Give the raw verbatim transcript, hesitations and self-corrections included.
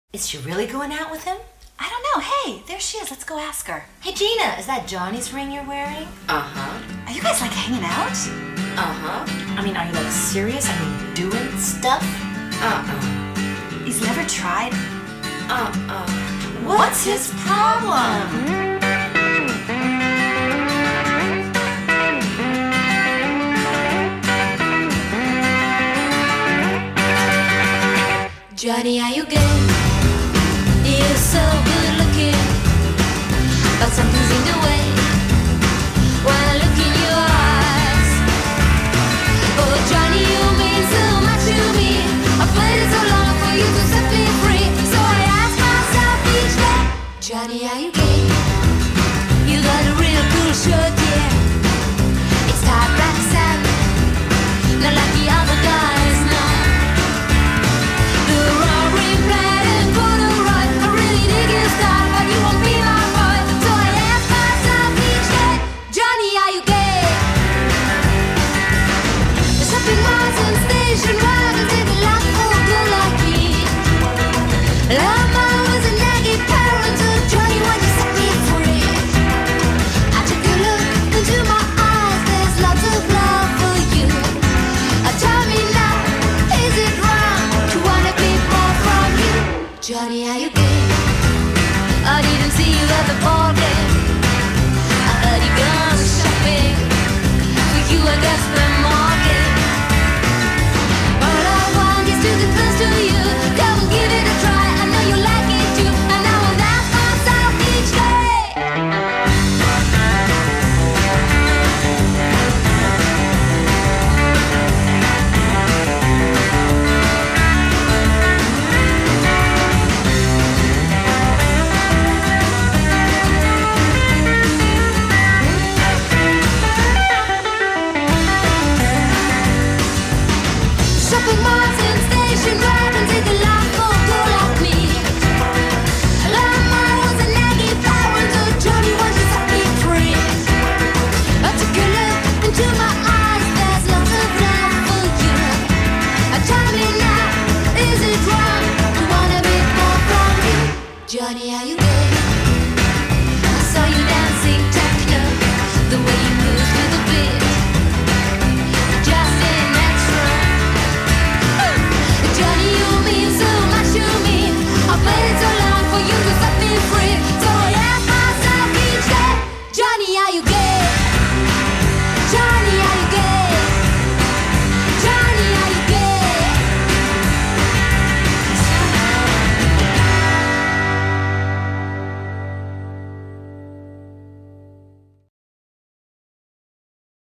Is she really going out with him? I don't know. Hey, there she is. Let's go ask her. Hey, Gina, is that Johnny's ring you're wearing? Uh-huh. Are you guys, like, hanging out? Uh-huh. I mean, are you, like, serious? I mean, doing stuff? Uh-uh. He's never tried? Uh-uh. What's his problem? Johnny, are you gay? You're so good looking, but something's in the way when I look in your eyes. Oh, Johnny, you mean so much to me. I've waited so long for you to set me free. So I ask myself each day, Johnny, are you gay? You got a real cool shirt, yeah. It's tight black satin, not like the other guys, no. Johnny, are you gay? I didn't see you at the ball game. I heard you gone shopping. For you, I guess the market. All I want is to get close to you. Come and give it a try. I know you like it too. And I will ask myself each day. Johnny,